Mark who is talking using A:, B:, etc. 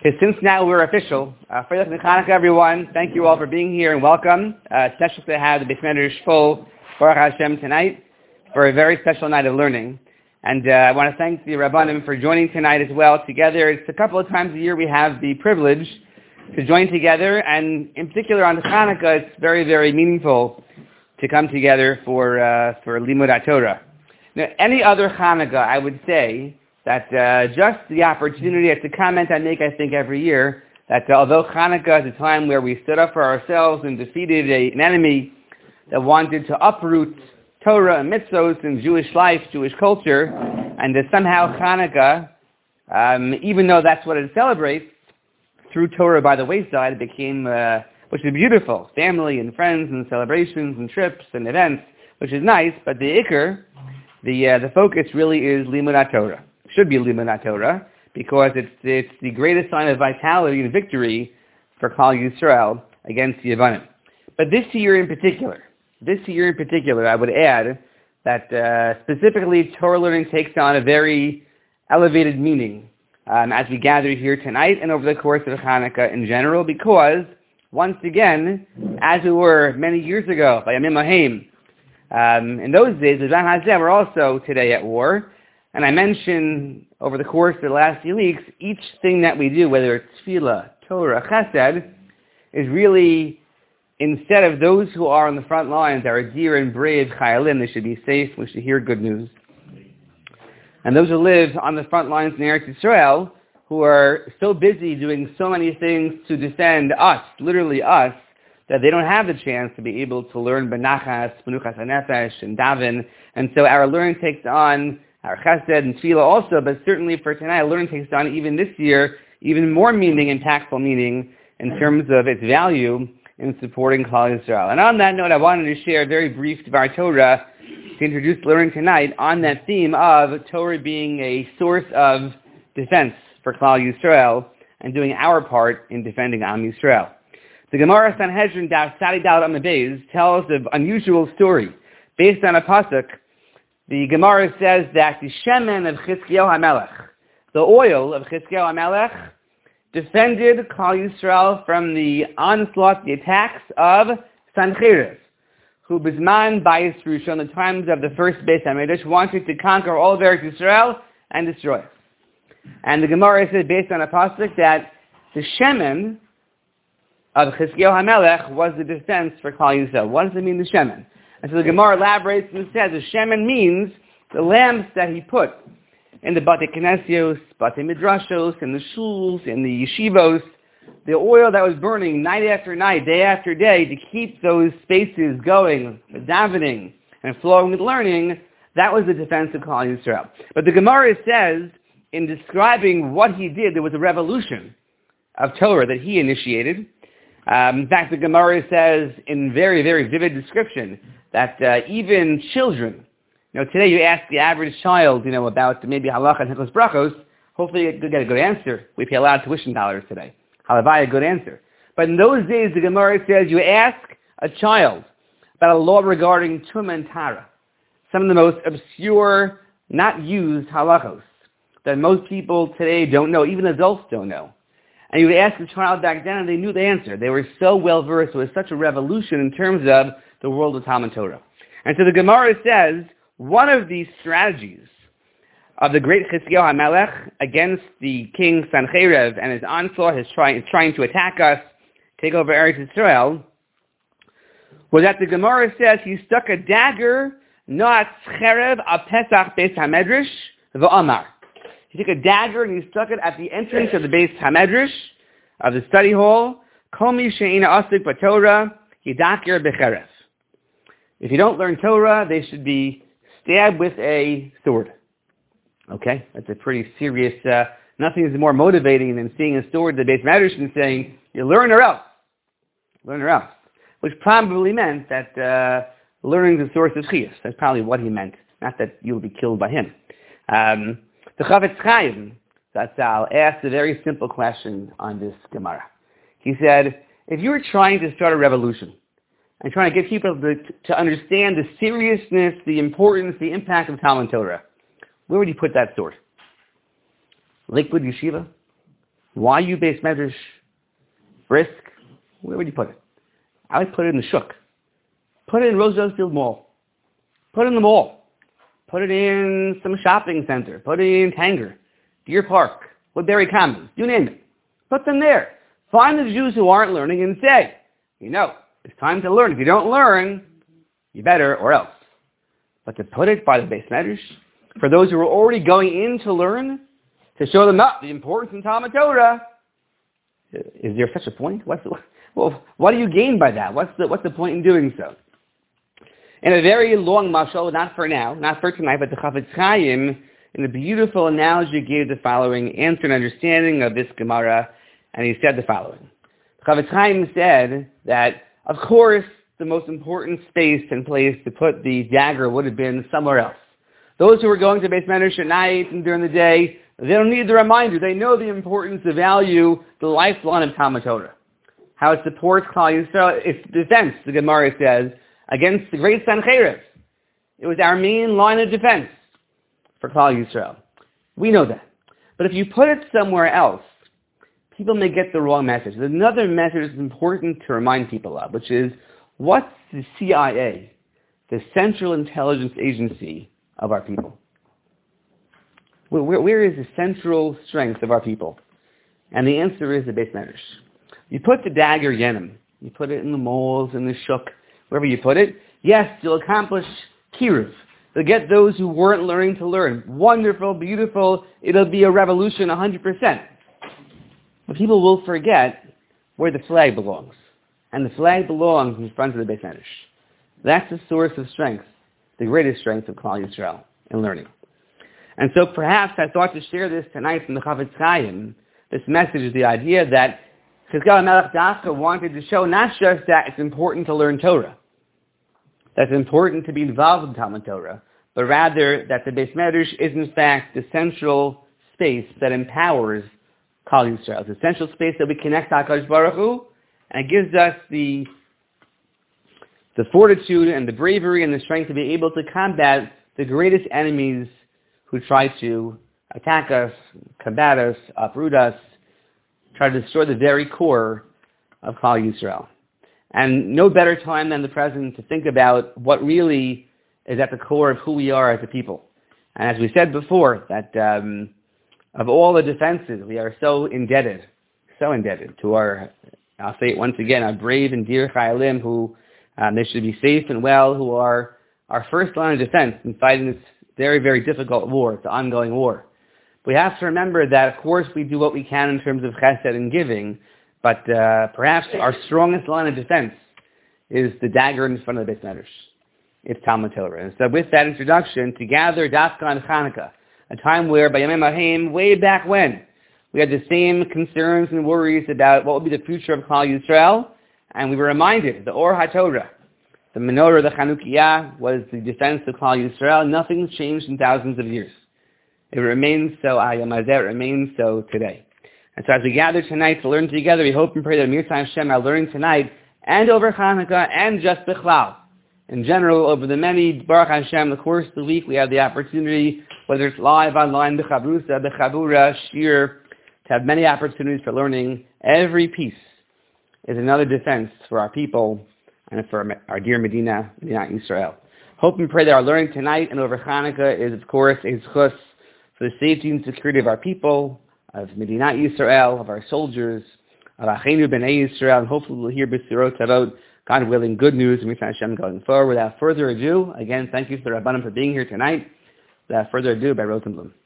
A: Okay, since now we're official, Freilich Chanukah, everyone, thank you all for being here and welcome. Special to have the Beis Medrash full, Baruch Hashem, tonight for a very special night of learning. And I want to thank the Rabbanim for joining tonight as well. Together, it's a couple of times a year we have the privilege to join together, and in particular on the Chanukah, it's very, very meaningful to come together for Limud HaTorah. Now, any other Chanukah, I would say that just the opportunity, it's a comment I make, I think, every year, that although Chanukah is a time where we stood up for ourselves and defeated an enemy that wanted to uproot Torah and mitzvot and Jewish life, Jewish culture, and that somehow Chanukah, even though that's what it celebrates, through Torah by the wayside, it became, which is beautiful, family and friends and celebrations and trips and events, which is nice, but the ikr, the focus really is Limud HaTorah. Should be Limud HaTorah, because it's the greatest sign of vitality and victory for Klal Yisrael against the Yevanim. But this year in particular, I would add that specifically Torah learning takes on a very elevated meaning as we gather here tonight and over the course of Chanukah in general, because once again, as we were many years ago by Yamim Haim, in those days, the Zan Hazeh were also today at war. And I mentioned over the course of the last few weeks, each thing that we do, whether it's tefillah, Torah, chesed, is really, instead of those who are on the front lines, are dear and brave chayalim, they should be safe, we should hear good news. And those who live on the front lines in Eretz Yisrael, who are so busy doing so many things to defend us, literally us, that they don't have the chance to be able to learn benachas, menuchas hanefesh, and daven. And so our learning takes on our chesed and tefillah also, but certainly for tonight, learning takes on, even this year, even more meaning, impactful meaning, in terms of its value in supporting Klal Yisrael. And on that note, I wanted to share a very brief Dvar Torah to introduce learning tonight on that theme of Torah being a source of defense for Klal Yisrael and doing our part in defending Am Yisrael. The Gemara Sanhedrin Daf Tzadi Daled Amud Beis tells of unusual story based on a pasuk. The Gemara says that the shemen of Chizkiyahu HaMelech, the oil of Chizkiyahu HaMelech, defended Klal Yisrael from the onslaught, the attacks of Sancheriv, who Bizman Bayis Rusha, in the times of the first Beis HaMikdash, wanted to conquer all of Eretz Yisrael and destroy it. And the Gemara says, based on a pasuk, that the shemen of Chizkiyahu HaMelech was the defense for Klal Yisrael. What does it mean, the shemen? And so the Gemara elaborates and says the shemen means the lamps that he put in the Batei Knesios, Batei Midrashos, in the shuls, in the yeshivos, the oil that was burning night after night, day after day, to keep those spaces going, with davening and flowing with learning, that was the defense of Klal Yisrael. But the Gemara says, in describing what he did, there was a revolution of Torah that he initiated. In fact, the Gemara says, in very, very vivid description, that even children, today you ask the average child, about maybe halacha and hilchos brachos, hopefully you get a good answer. We pay a lot of tuition dollars today. Halavai, a good answer. But in those days, the Gemara says, you ask a child about a law regarding tumah and tara, some of the most obscure, not used halachos, that most people today don't know, even adults don't know. And you would ask a child back then, and they knew the answer. They were so well versed. It was such a revolution in terms of the world of Talmud Torah. And so the Gemara says, one of these strategies of the great Chizkiyahu HaMelech against the king Sancheriv and his onslaught, his trying to attack us, take over Eretz Yisrael, was that the Gemara says he stuck a dagger, not Cherev, a Pesach Beis HaMedrash, v'Amar. He took a dagger and he stuck it at the entrance of the Beis HaMedrash, of the study hall. Kol mi she'eina asik b'Torah, yidakir b'cherev. If you don't learn Torah, they should be stabbed with a sword. Okay? That's a pretty serious, nothing is more motivating than seeing a sword at the Beis HaMedrash and saying, you learn or else. Learn or else. Which probably meant that learning is the source of chiyus. That's probably what he meant. Not that you'll be killed by him. The Chavetz Chaim, Zatzal, asked a very simple question on this Gemara. He said, if you were trying to start a revolution and trying to get people to understand the seriousness, the importance, the impact of Talmud Torah, where would you put that sword? Lakewood Yeshiva? Why you base medrash brisk? Where would you put it? I would put it in the shuk. Put it in Roosevelt Mall. Put it in the mall. Put it in some shopping center. Put it in Tanger, Deer Park, Woodbury Commons. You name it. Put them there. Find the Jews who aren't learning and say, it's time to learn. If you don't learn, you better or else. But to put it by the base medrash, for those who are already going in to learn, to show them up the importance in Talmud Torah, is there such a point? What do you gain by that? What's the point in doing so? In a very long mashal, not for now, not for tonight, but the Chafetz Chaim, in a beautiful analogy, gave the following answer and understanding of this Gemara, and he said the following. Chafetz Chaim said that, of course, the most important space and place to put the dagger would have been somewhere else. Those who are going to Beis Medrash at night and during the day, they don't need the reminder. They know the importance, the value, the lifeline of Talmud Torah. How it supports Klal Yisrael, its defense, the Gemara says, against the great Sancheriv. It was our main line of defense for Klal Yisrael. We know that. But if you put it somewhere else, people may get the wrong message. There's another message that's important to remind people of, which is, what's the CIA, the Central Intelligence Agency of our people? Where is the central strength of our people? And the answer is the Beis Medrash. You put the dagger yenim, you put it in the malls, in the shuk, wherever you put it, yes, you'll accomplish kiruv. You'll get those who weren't learning to learn. Wonderful, beautiful, it'll be a revolution 100%. But people will forget where the flag belongs. And the flag belongs in front of the Beis Medrash. That's the source of strength, the greatest strength of Klal Yisrael in learning. And so perhaps I thought to share this tonight from the Chafetz Chaim, this message, the idea that Chizkiyahu Melech Dafka wanted to show not just that it's important to learn Torah, that it's important to be involved in Talmud Torah, but rather that the Beis Medrash is in fact the central space that empowers Klal Yisrael. It's the central space that we connect to HaKadosh Baruch Hu, and it gives us the fortitude and the bravery and the strength to be able to combat the greatest enemies who try to attack us, combat us, uproot us, try to destroy the very core of Klal Yisrael. And no better time than the present to think about what really is at the core of who we are as a people. And as we said before, that of all the defenses, we are so indebted to our, I'll say it once again, our brave and dear Chayalim who they should be safe and well, who are our first line of defense in fighting this very, very difficult war. It's an ongoing war. We have to remember that, of course, we do what we can in terms of chesed and giving, but perhaps our strongest line of defense is the dagger in front of the Beis Medrash. It's Talmud Torah. And so with that introduction, to gather Dafka and Chanukah, a time where, by Yomim Ha'im, way back when, we had the same concerns and worries about what would be the future of Klal Yisrael, and we were reminded, the Or HaTorah, the menorah, the Chanukiah, was the defense of Klal Yisrael. Nothing's changed in thousands of years. It remains so, it remains so today. And so as we gather tonight to learn together, we hope and pray that Amir Hashem, our learning tonight, and over Chanukah, and just Bichlal, in general, over the many, Baruch Hashem, the course of the week, we have the opportunity, whether it's live, online, B'chabrusa, B'chabura, Shir, to have many opportunities for learning. Every piece is another defense for our people and for our dear Medina Israel. Hope and pray that our learning tonight and over Chanukah is, of course, a zchus for the safety and security of our people, of Medina Israel, of our soldiers, of Achenu B'nai Israel, and hopefully we'll hear B'sirot Tarot, God willing, good news, and Mitzvah Hashem going forward. Without further ado, again, thank you to the Rabbanim for being here tonight. Without further ado, by Rosenblum.